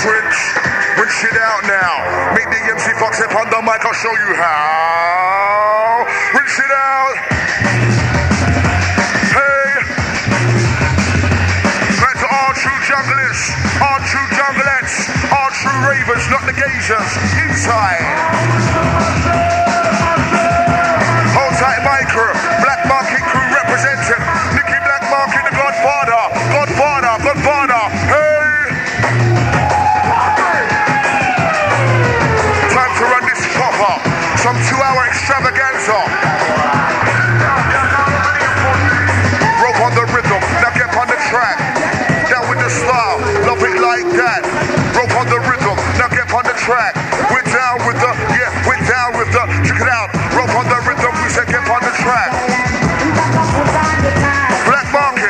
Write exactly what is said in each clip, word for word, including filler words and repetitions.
Rinse, rinse it out now. Meet the M C Fox up on the mic, I'll show you how. Rinse it out. Hey. That's all true junglers, all true junglettes, all true ravers, not the gazers. Inside. Hold tight, micro. Black Market crew representing. Nicky Black Market, the Godfather. Godfather, Godfather. Hey. Time to run this proper. Some two-hour extravaganza. Rope on the rhythm, now get on the track. Down with the style, love it like that. Rope on the rhythm, now get on the track. We're down with the, yeah, we're down with the, check it out. Rope on the rhythm, we said get on the track. Black Market.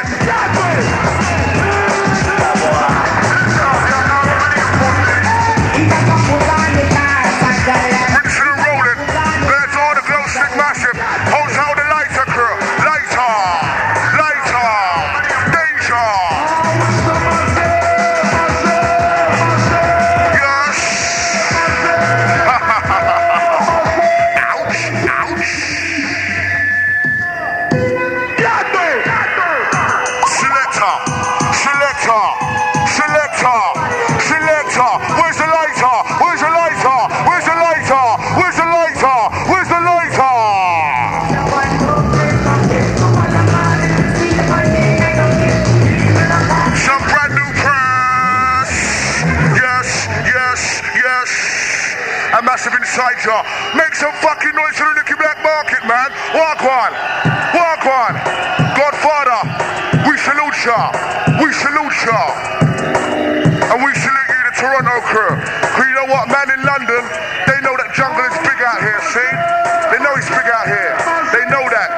Inside ya. Make some fucking noise for the Nicky Black Market, man. Walk on. Walk on. Godfather, we salute ya. We salute ya. And we salute you, the Toronto crew. Cause you know what, man, in London, they know that jungle is big out here, see? They know it's big out here. They know that.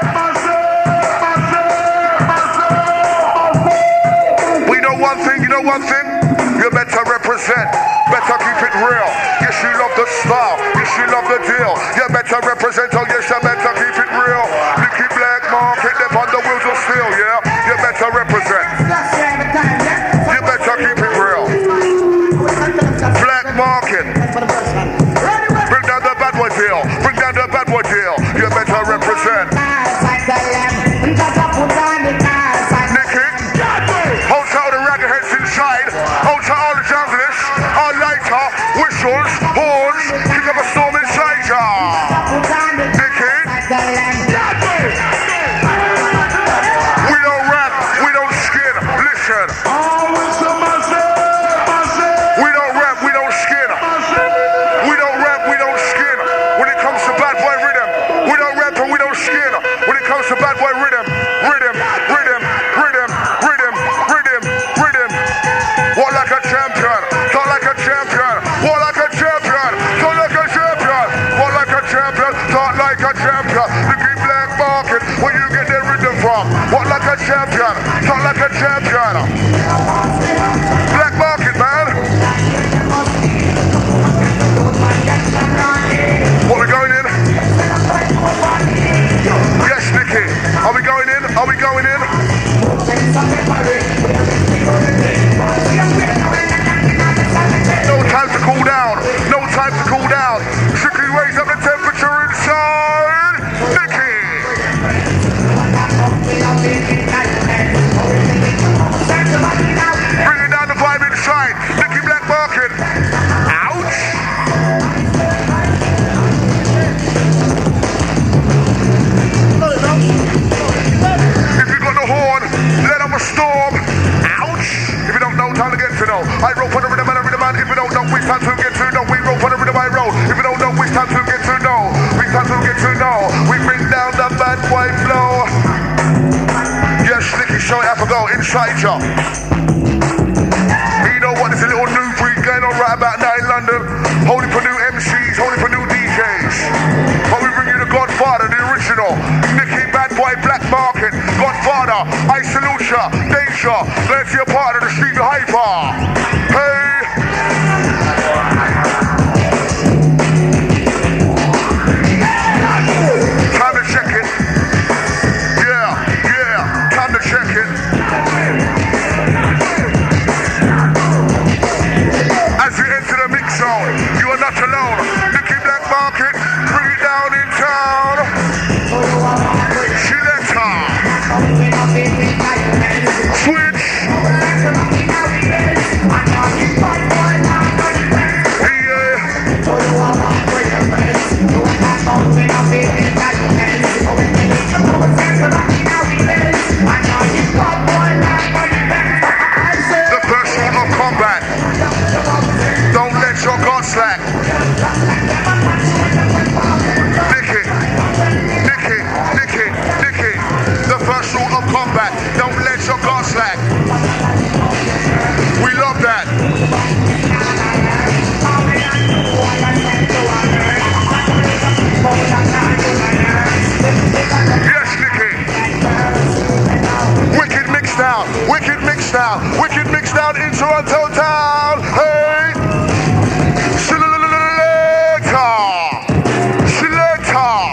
We know one thing, you know one thing? You better represent. Better keep it real. Yes, you love the style. Yes, you love the deal. You better represent. Oh, yes, you better keep it real. Nicky Black Market, them on the wheels of steel, yeah? You better represent. You better keep it real. Black Market. Bring down the bad boy deal. Bring down the bad boy deal. You better represent. Nicky, hold tight the ragged heads inside. Hold tight all the junglers. All lighter, whistles, horns. Kick up a storm inside ya. Nicky. We don't rap, we don't skin. Listen. We don't rap, we don't skin. We don't rap, we don't skin. When it comes to bad boy rhythm, we don't rap and we don't skin. When it comes to bad boy rhythm, rhythm, rhythm, rhythm, rhythm, rhythm, rhythm. Walk like a champion, talk like a champion. Walk like a champion, talk like a champion. Walk like a champion, talk like a champion. Nicky Black Market, where you get the rhythm from? Walk like a champion, talk like a champion. Black Market, man. What, we going in? Yes, Nicky. Are we going in? Are we going in? No time to cool down. No time to cool down. Strictly raise up the temperature inside. Nicky. Bringing down the vibe inside. Nicky Black Market. Ouch. If you got the horn, let up a storm. Ouch. If you don't know, time to get to know. I roll for the rhythm and the rhythm, and if you don't know, which time to get to know. We roll for the rhythm, I roll. If you don't know, which time to get to know. Which time to get to know. We bring down the bad boy flow. Yes, Nicky, show it how to go inside ya. You know what? There's a little new breed going on right about now in London. Holding for new M Cs, holding for new D Js. But we bring you the Godfather, the original. Nicky Bad Boy Black Market. Godfather, I salute ya. Danger, let's be a part of the street hyper. Hey. Time to check it. Yeah, yeah, time to check it. As not alone. Nicky Black Market, bring it down in town. Selector. Switch. The first rule of combat. Don't let your guard slack. Nick it, nick it, nick it, nick it. The first rule of combat. Don't let your guard slack. We love that. Yes, Nicky. Wicked mix down, wicked mix down, wicked mix down in Toronto town. Hey, selector, selector.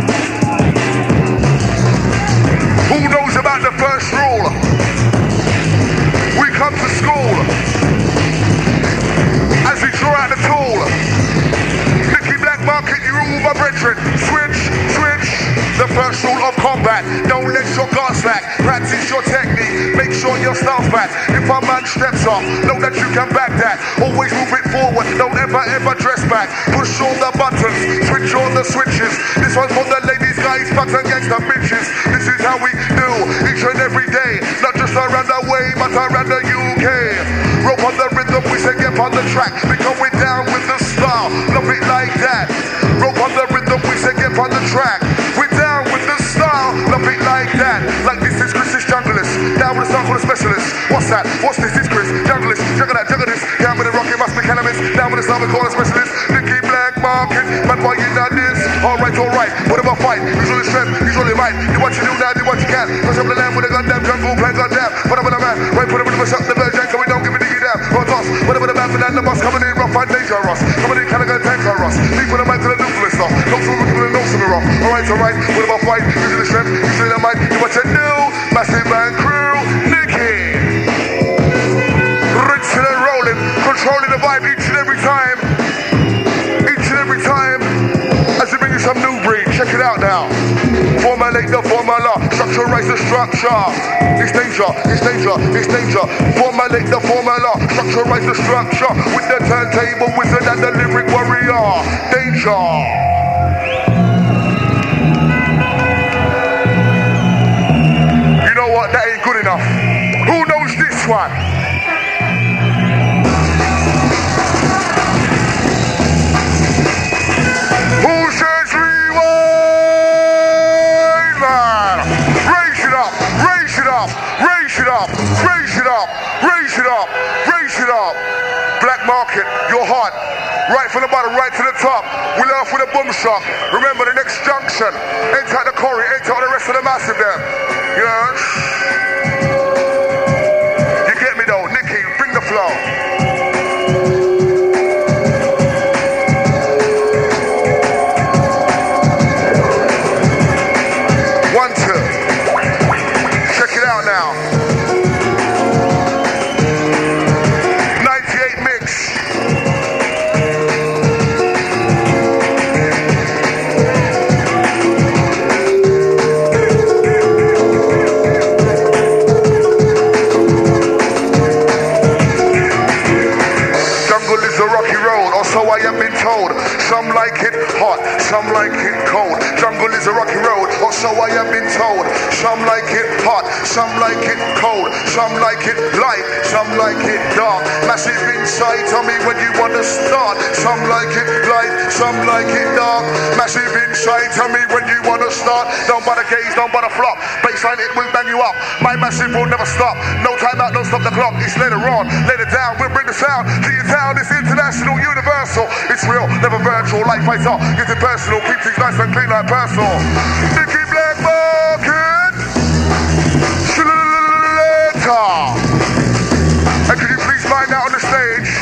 Who knows about the first rule? We come to school as we draw out the tool. Nicky Black Market, you rule my brethren. Switch, switch. The first rule of combat, don't let your guard slack. Practice your technique, make sure your style's back. If a man steps up, know that you can back that. Always move it forward, don't ever ever dress back. Push all the buttons, switch all the switches. This one's for the ladies, guys, fucks and gangster bitches. This is how we do each and every day. Not just around the way, but around the U K. Rope on the rhythm, we say get on the track. Because we're down with the style, love it like that. Rope on the rhythm, we say get on the track. We're down with the style, love it like that. Like this is Chris, this junglist. Down with the style for the specialist. What's that? What's this? This Chris, junglist. Juggle that, juggle this. Down with the rocket, must be cannabis. Down with the style, we call a specialist. Nicky Black Market, man, why you not this? Alright, alright, whatever fight. Usually strength, usually might. Do what you do now, do what you can. Push up the land with a goddamn jungle plan, goddamn. Whatever the man, right, put a bit of a shot, the virgin, come we don't give a diggy down. Roll toss, whatever the man, for that, the boss coming in rough and dangerous. Coming in, kind of gonna tank us. Leave with the man to the nucleus stuff. Don't feel wicked with the nose to me rough. Alright, alright, whatever fight. Usually strength, usually the might. Do what you do. Massive man crew, Nicky. Rinsing and rolling, controlling the vibe each and every time. Each and every time. As we bring you some new breed, check it out now. Formulate the formula, structureize the structure. It's danger, it's danger, it's danger. Formulate the formula, structureize the structure. With the turntable wizard and the lyric warrior. Danger. You know what, that ain't good enough. Who knows this one? Who says rewind, man? Raise it up, raise it up, raise it up, raise it up, raise it up, raise it up. Black Market, you're hot. Right from the bottom, right to the top. We laugh with a boom shot. Remember the next junction. Enter the quarry, enter the rest of the massive there. Yes. You get me though, Nicky, bring the flow. One, two. Check it out now. ninety-eight mix. So I have been told. Some like it hot, some like it cold. Jungle is a rocky road, or so I have been told. Some like it hot, some like it cold. Some like it light, some like it dark. Massive inside, tell me when you wanna start. Some like it light, some like it dark. Massive inside, tell me when you wanna start. Don't bother gaze, don't bother flop. Baseline, it will bang you up. My massive will never stop. No time out, don't stop the clock. It's later on, later down. We'll bring the sound to your town. It's international, universal. It's real, never virtual. Life fights up, get it personal. Keep things nice and clean like personal. Nicky Black Market. Selector. And could you please find out on the stage?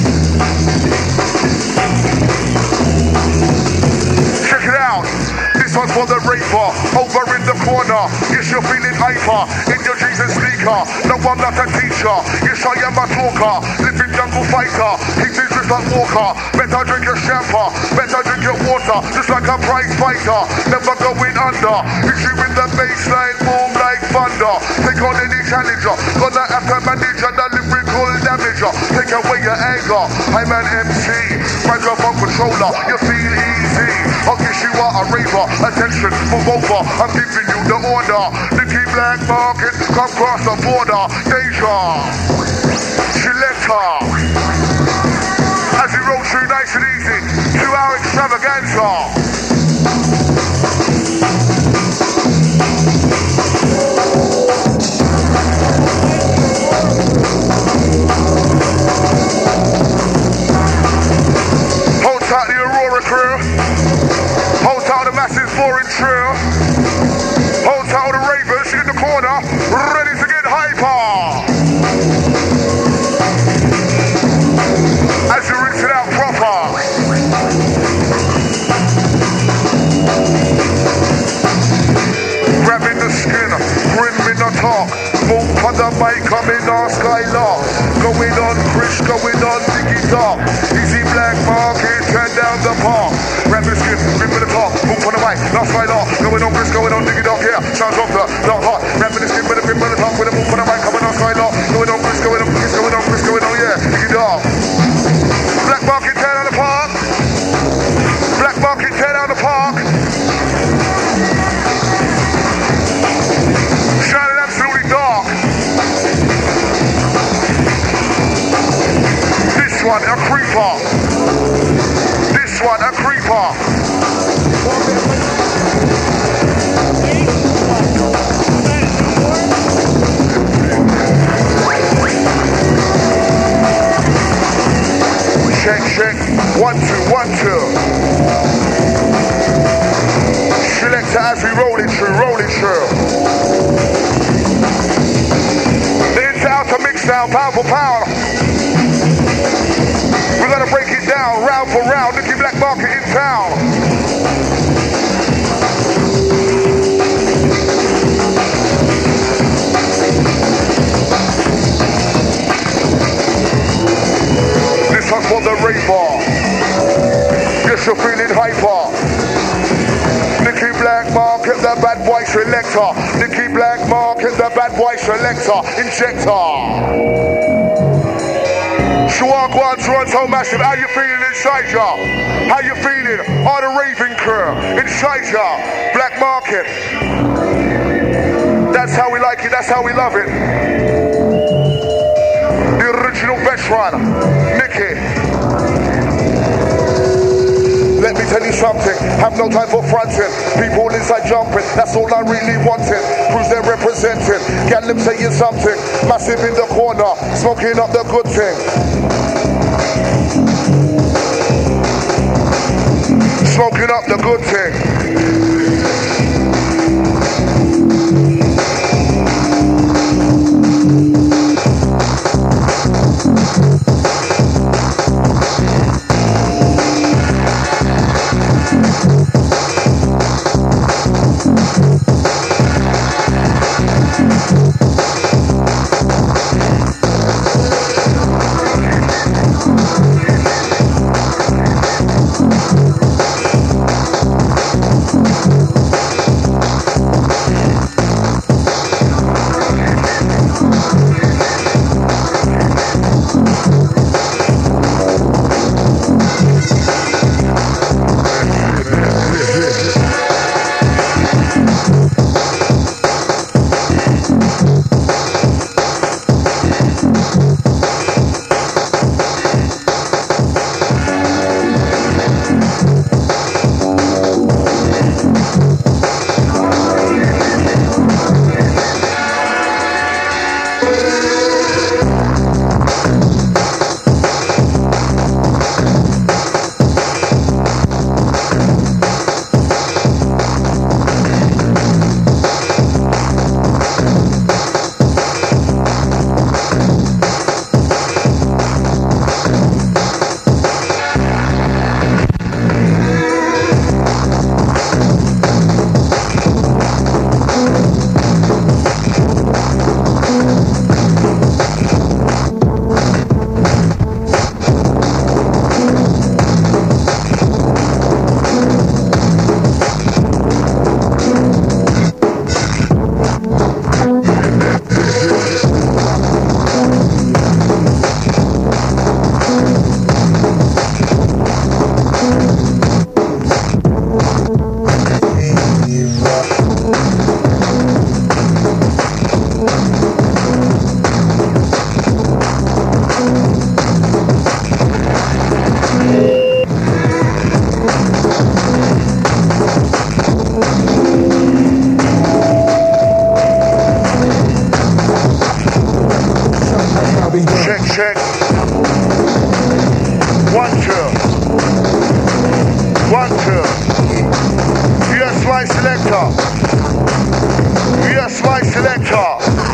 Check it out. This one's for the raper, over in the corner. Yes, you're feeling hyper, in your jeans and sneaker. No, I'm not a teacher. Yes, I am a talker, living jungle fighter. He's interested like Walker. Better drink your champagne, better drink your water. Just like a prize fighter, never going under. Hit you with the baseline, boom like thunder. Take on any challenger, gonna have to manage the lyrical damager. Take away your anger, I'm an M C, microphone controller. You feel easy, I'll kiss you out a raver. Attention, move over, I'm giving you the order. Nicky Black Market, come cross the border. Deja, Selector. As we roll through nice and easy, two hour extravaganza. Hold tight the Aurora crew. Hold tight the Massive Boring Trail. Hold tight the Ravens in the corner, ready to get hyper. As you rinse it out proper. Grabbing the skin, grim in the talk. Move on the mic, coming on Skylark. Going on Chris, going on Diggy Dark. Easy Black Market, turn down the park. Grab the skin, grim in the talk. Move on the mic, now Skylark. Going on Chris, going on Diggy Dark. Yeah, sounds off the dark heart. Grabbing the skin, with the grim in the talk. With a move on the mic, coming on Skylark. Going on Chris, going on Chris, going on Chris, going on, yeah, Diggy Dark. Black Market, tear down the park. Black Market, tear down the park. Shining absolutely dark. This one, a creeper. This one, a creeper. Check, check, one, two, one, two. Selector as we roll it through, roll it through. The ins out to mix down, pound for pound. We're gonna break it down, round for round. Nicky Black Market in town. This one's for the raver. Yes, you're feeling hyper. Nicky Black Market, the bad boy selector. Nicky Black Market, the bad boy selector. Injector. Shawagwan, Toronto Massive, how you feeling inside ya? How you feeling? All the raving crew inside ya. Black Market. That's how we like it, that's how we love it. The original veteran, Nicky. Let me tell you something, have no time for fronting. People inside jumping, that's all I really wanted. Who's there representing? Get them saying something. Massive in the corner, smoking up the good thing. Smoking up the good thing. two. One, two. Yes, my selector. Yes, my selector.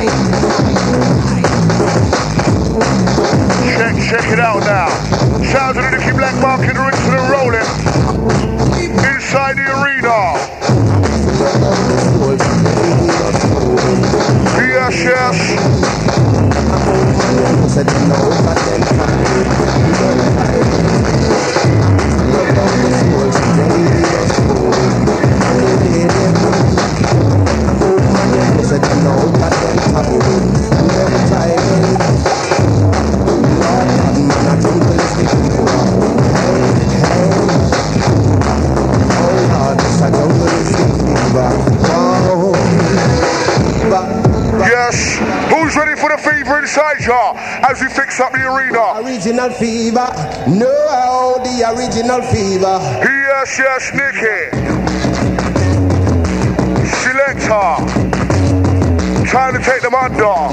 Check, check it out now. Sounds of the Nicky Black Market rinse and rolling. Inside the arena. Yes, yes. Yes, who's ready for the fever inside ya as we fix up the arena? Original fever, no, the original fever. Yes, yes, Nicky. Selector, trying to take them under.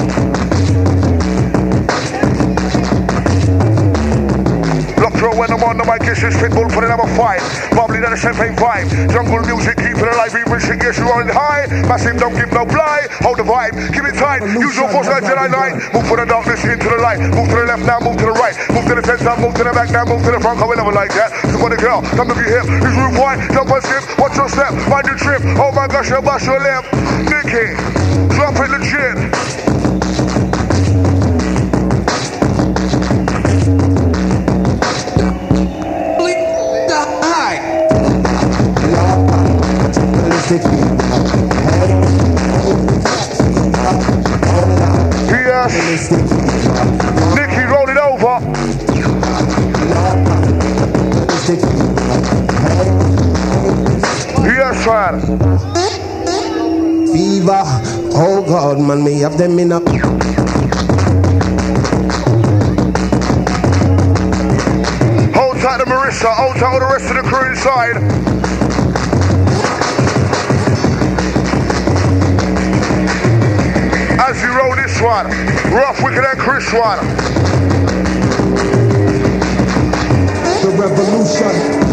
Lock throw when I'm on the mic, it's just Pitbull for the number five. Bubbly than a champagne vibe. Jungle music, keep it alive, even shit, yes, you're on high. Massive, don't give no blind. Hold the vibe, keep it tight. Use your force like Jedi Knight. Move from the darkness into the light. Move to the left now, move to the right. Move to the center, move to the back now, move to the front. Come never like that. So for the girl, come to be hip. His room wide, jump and skip. Watch your step, mind your trip. Oh my gosh, you bust your lip. Nicky, drop it legit. Yes. Nicky, roll it over. Yes, man. Fever, oh God, man, me have them in a. Hold tight to Marissa, hold tight to the rest of the crew inside. As you roll this one, Rough, Wicked and Chris one. The revolution.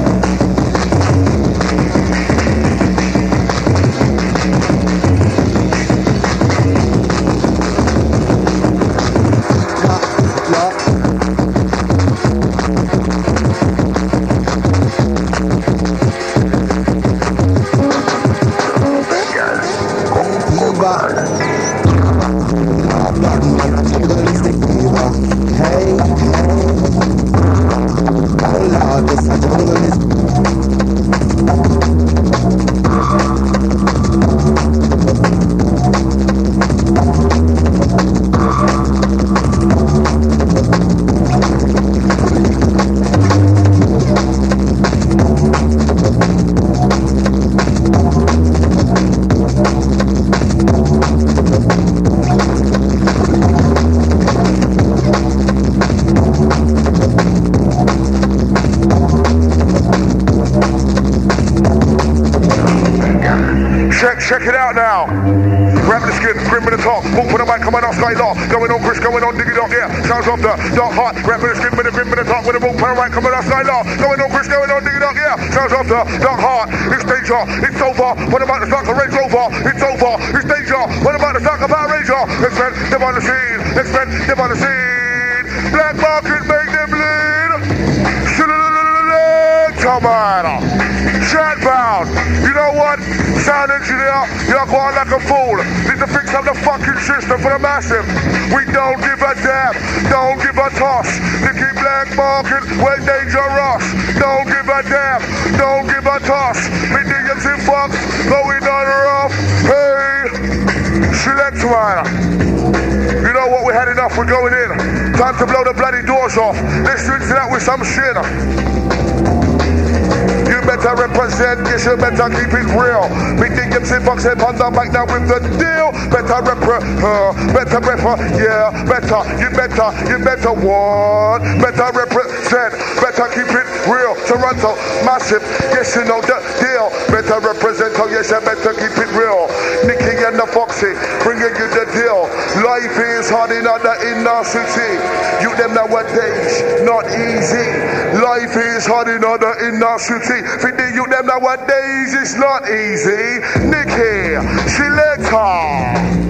Check it out now. Grab the skin, grim with the top. Move for the mic, coming on Sky Law. Going on Chris, going on Diggy Dog, yeah. Sounds of the dark heart. Grab the skin with the grim with the top. With the move for the mic, coming on Sky Law. Going on Chris, going on Diggy Dog, yeah. Sounds of the dark heart. It's danger, it's over. What about the start of Range Rover? It's over, it's danger. What about the start of Power Ranger? Let's spend them on the scene. Let's spend them on the scene. Black Market, make them bleed. Come on. Chat bound. You know what? Sound engineer, you're going like a fool. Need to fix up the fucking system for the massive. We don't give a damn. Don't give a toss. Nicky Black Market, we're dangerous. Don't give a damn. Don't give a toss. Me niggas in fuck. Going on rough. Hey. Select one. You know what? We had enough. We're going in. Time to blow the bloody doors off. Let's do that with some shit. You better represent, yes, you better keep it real. Me think it's in box head on the mic now with the deal. Better repre, uh, better refer, yeah, better, you better, you better what? Better represent, better keep it real. Toronto, massive, yes, you know the deal. Better represent, oh yes, you better keep it real. Nicky and the Foxy, bringing you the deal. Yo, life is hard in the inner city. You them nowadays, not easy. Life is hard in the inner city. For the you them nowadays, it's not easy. Nicky, selector.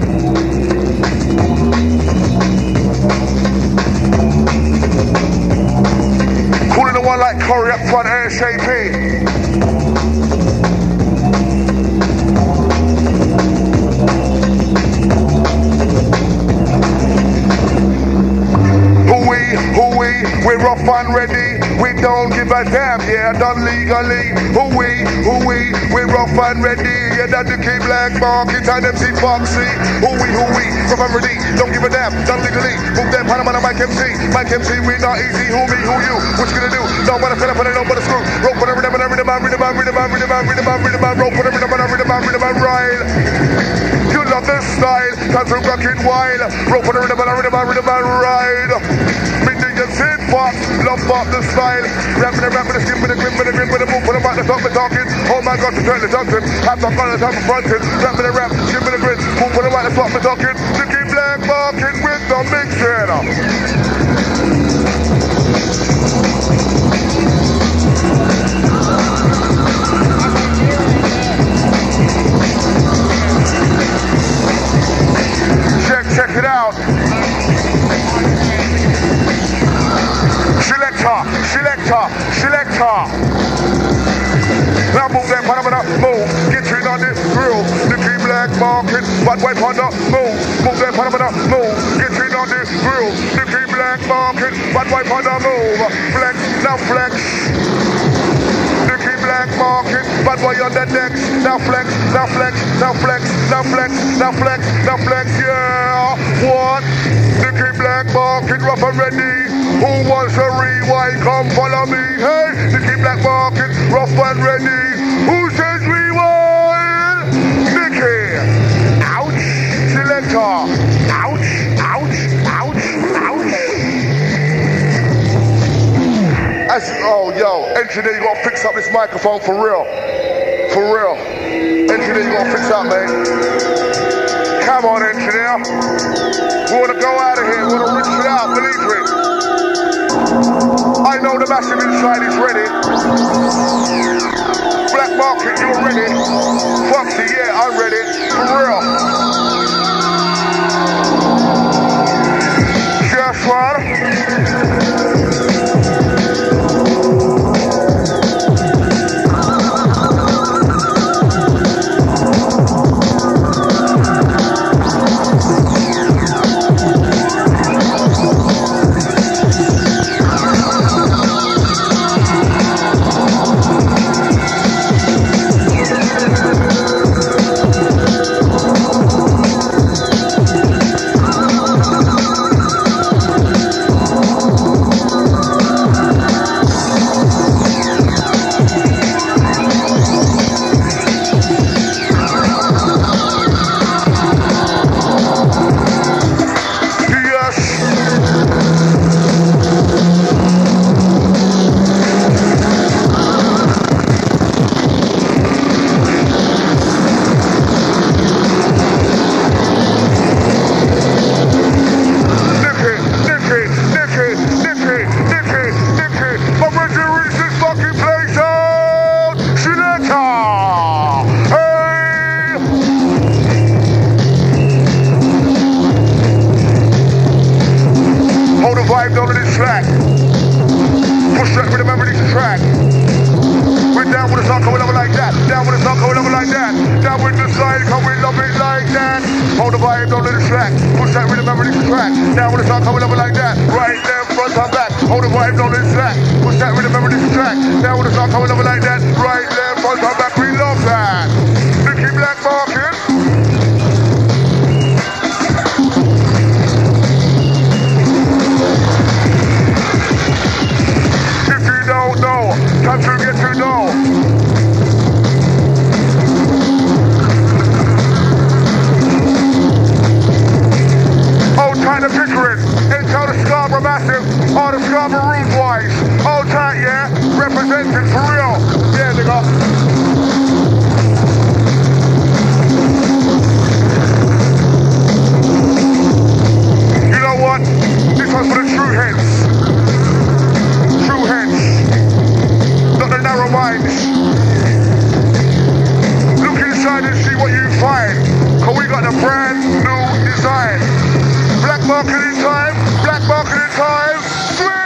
Calling the one like Curry up front ASAP. Hooey, hooey, we're off and ready. We don't give a damn, yeah, done legally. Hooey, hooey, we're off and ready. Yeah, that the key black market and M C Foxy. Hooey, hooey, rough and ready. Don't give a damn, done legally. Move them, Panama, Mike M C. Mike M C, we not easy. Who me, who you? What you gonna do? Nobody fell up on it, nobody screw. Rope on the rhythm, and rhythm, and rhythm, and rhythm, and rhythm, and rhythm, and rhythm, and rope on the rhythm, and rhythm, and rhythm, and ride. You love this style, cause we're rocking wild. Rope on the rhythm, and rhythm, and rhythm, and ride. Me niggas hit pop, love pop the style. Rapping and rapping the skin with the grip with the grip with the move, put them back the top and talking. Oh my god, to turn the talking. Have to follow the top and fronting. Rapping and rap, skin with the grip, move, put them back the top and talking. Nicky Black marking with the mixer. Check, check it out. Selector, selector, selector. Now move that phenomena, move. Get you on the grill. Nicky Black market, bad wipe on the move. Move that phenomena, move. Get you on the grill. Nicky Black market, bad wipe on the move. Flex, now flex. Nicky Black market, bad boy on the decks. Now flex, now flex, now flex, now flex, now flex, now flex, yeah. What? Nicky Black market, rough and ready. Who wants a rewind? Come follow me. Hey, Nicky Black market, rough and ready. Who says rewind? Nicky. Ouch. Selector. Ouch. Ouch. Ouch. Ouch. As, oh, yo, engineer, you gotta fix up this microphone for real. For real. Engineer, you gotta fix up, man. Come on, engineer. We wanna go out of here. We wanna rinse it out. Believe it. I know the massive inside is ready. Black market, you're ready. Foxy, yeah, I'm ready. For real. Just one. All the Scarborough massive, all the Scarborough root boys, all tight, marketing time. Black marketing time.